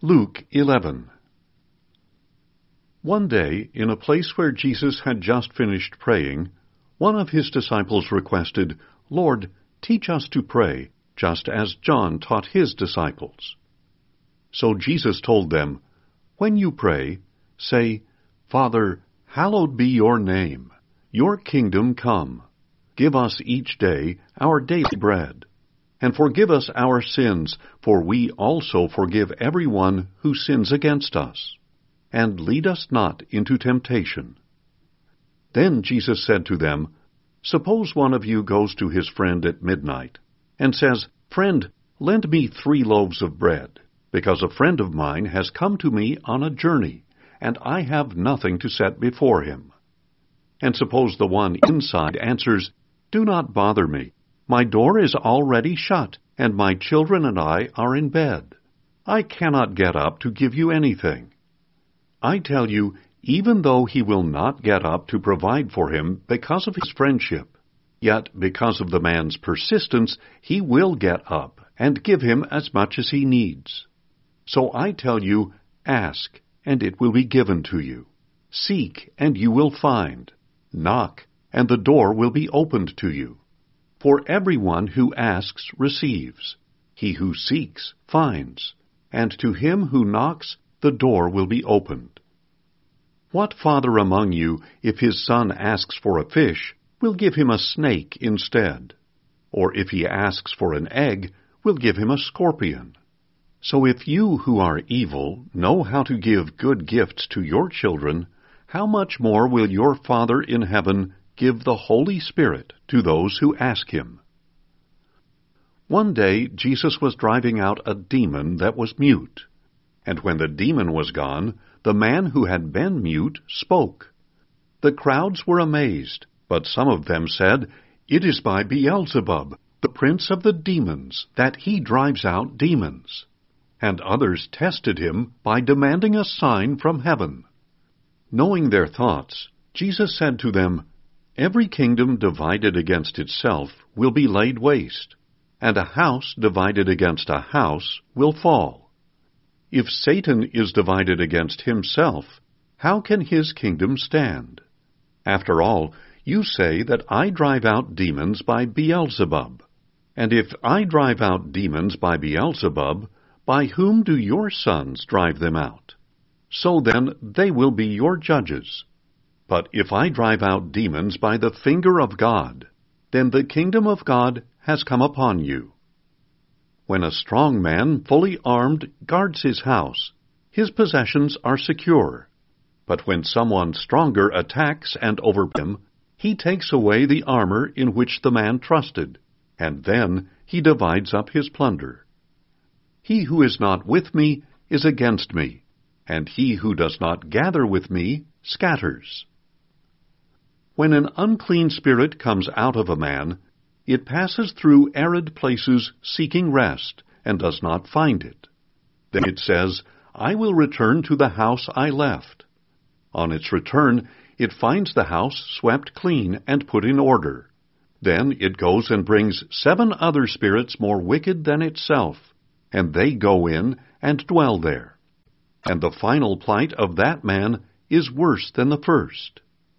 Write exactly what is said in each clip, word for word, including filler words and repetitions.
Luke eleven. One day, in a place where Jesus had just finished praying, one of his disciples requested, "Lord, teach us to pray, just as John taught his disciples." So Jesus told them, "When you pray, say, 'Father, hallowed be your name. Your kingdom come. Give us each day our daily bread. And forgive us our sins, for we also forgive everyone who sins against us. And lead us not into temptation.'" Then Jesus said to them, "Suppose one of you goes to his friend at midnight, and says, 'Friend, lend me three loaves of bread, because a friend of mine has come to me on a journey, and I have nothing to set before him.' And suppose the one inside answers, 'Do not bother me. My door is already shut, and my children and I are in bed. I cannot get up to give you anything.' I tell you, even though he will not get up to provide for him because of his friendship, yet because of the man's persistence, he will get up and give him as much as he needs. So I tell you, ask, and it will be given to you. Seek, and you will find. Knock, and the door will be opened to you. For everyone who asks receives. He who seeks finds. And to him who knocks, the door will be opened. What father among you, if his son asks for a fish, will give him a snake instead? Or if he asks for an egg, will give him a scorpion? So if you who are evil know how to give good gifts to your children, how much more will your Father in heaven give the Holy Spirit to those who ask him?" One day Jesus was driving out a demon that was mute. And when the demon was gone, the man who had been mute spoke. The crowds were amazed, but some of them said, "It is by Beelzebub, the prince of the demons, that he drives out demons." And others tested him by demanding a sign from heaven. Knowing their thoughts, Jesus said to them, "Every kingdom divided against itself will be laid waste, and a house divided against a house will fall. If Satan is divided against himself, how can his kingdom stand? After all, you say that I drive out demons by Beelzebub. And if I drive out demons by Beelzebub, by whom do your sons drive them out? So then they will be your judges. But if I drive out demons by the finger of God, then the kingdom of God has come upon you. When a strong man, fully armed, guards his house, his possessions are secure. But when someone stronger attacks and overpowers him, he takes away the armor in which the man trusted, and then he divides up his plunder. He who is not with me is against me, and he who does not gather with me scatters. When an unclean spirit comes out of a man, it passes through arid places seeking rest, and does not find it. Then it says, "I will return to the house I left." On its return, it finds the house swept clean and put in order. Then it goes and brings seven other spirits more wicked than itself, and they go in and dwell there. And the final plight of that man is worse than the first.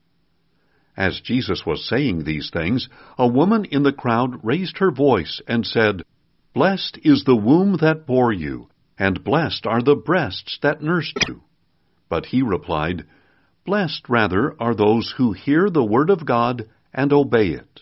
As Jesus was saying these things, a woman in the crowd raised her voice and said, "Blessed is the womb that bore you, and blessed are the breasts that nursed you." But he replied, "Blessed rather are those who hear the word of God and obey it."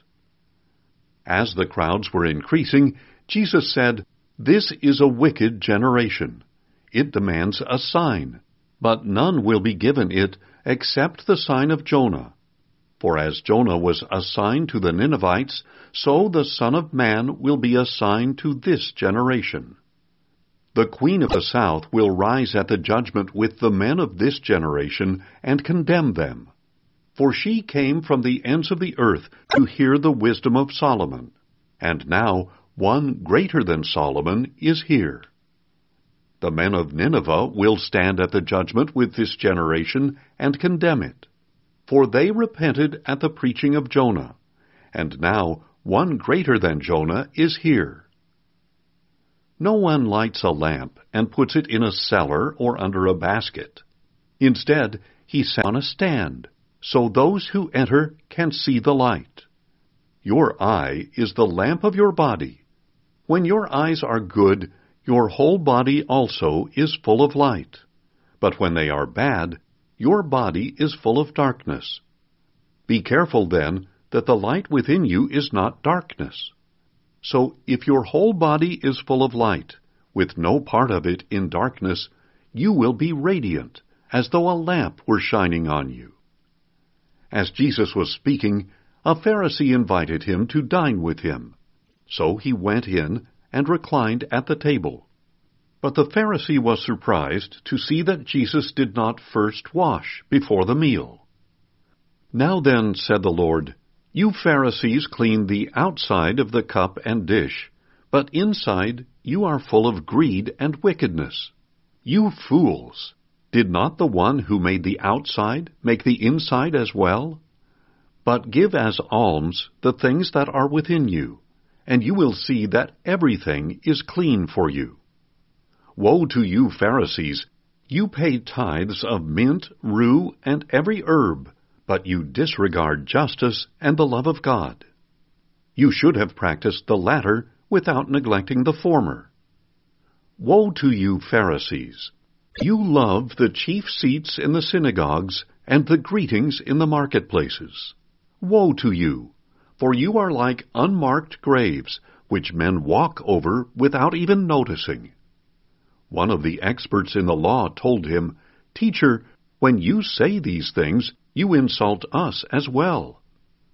As the crowds were increasing, Jesus said, "This is a wicked generation. It demands a sign, but none will be given it except the sign of Jonah. For as Jonah was a sign to the Ninevites, so the Son of Man will be a sign to this generation. The queen of the south will rise at the judgment with the men of this generation and condemn them. For she came from the ends of the earth to hear the wisdom of Solomon, and now one greater than Solomon is here. The men of Nineveh will stand at the judgment with this generation and condemn it. For they repented at the preaching of Jonah, and now one greater than Jonah is here. No one lights a lamp and puts it in a cellar or under a basket. Instead, he sets it on a stand, so those who enter can see the light. Your eye is the lamp of your body. When your eyes are good, your whole body also is full of light. But when they are bad, your body is full of darkness. Be careful, then, that the light within you is not darkness. So if your whole body is full of light, with no part of it in darkness, you will be radiant, as though a lamp were shining on you. As Jesus was speaking, a Pharisee invited him to dine with him. So he went in and reclined at the table. But the Pharisee was surprised to see that Jesus did not first wash before the meal. Now then, said the Lord, you Pharisees clean the outside of the cup and dish, but inside you are full of greed and wickedness. You fools! Did not the one who made the outside make the inside as well? But give as alms the things that are within you, and you will see that everything is clean for you. Woe to you, Pharisees! You pay tithes of mint, rue, and every herb, but you disregard justice and the love of God. You should have practiced the latter without neglecting the former. Woe to you, Pharisees! You love the chief seats in the synagogues and the greetings in the marketplaces. Woe to you! For you are like unmarked graves, which men walk over without even noticing. One of the experts in the law told him, Teacher, when you say these things, you insult us as well.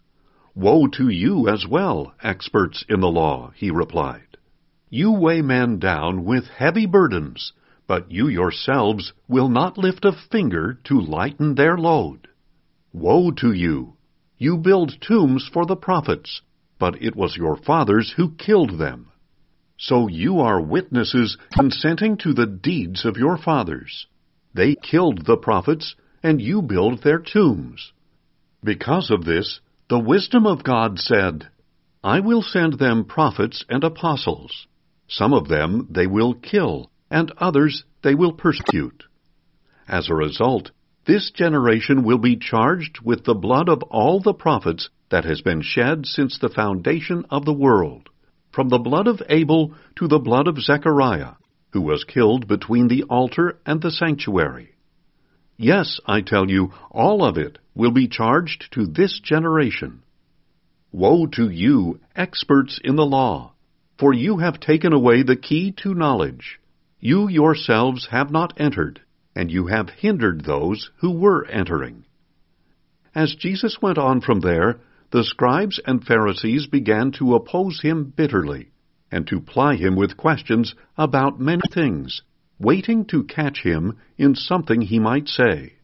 Woe to you as well, experts in the law, he replied. You weigh men down with heavy burdens, but you yourselves will not lift a finger to lighten their load. Woe to you! You build tombs for the prophets, but it was your fathers who killed them. So you are witnesses consenting to the deeds of your fathers. They killed the prophets, and you build their tombs. Because of this, the wisdom of God said, I will send them prophets and apostles. Some of them they will kill, and others they will persecute. As a result, this generation will be charged with the blood of all the prophets that has been shed since the foundation of the world, from the blood of Abel to the blood of Zechariah, who was killed between the altar and the sanctuary. Yes, I tell you, all of it will be charged to this generation. Woe to you, experts in the law, for you have taken away the key to knowledge. You yourselves have not entered, and you have hindered those who were entering. As Jesus went on from there, the scribes and Pharisees began to oppose him bitterly, and to ply him with questions about many things, waiting to catch him in something he might say.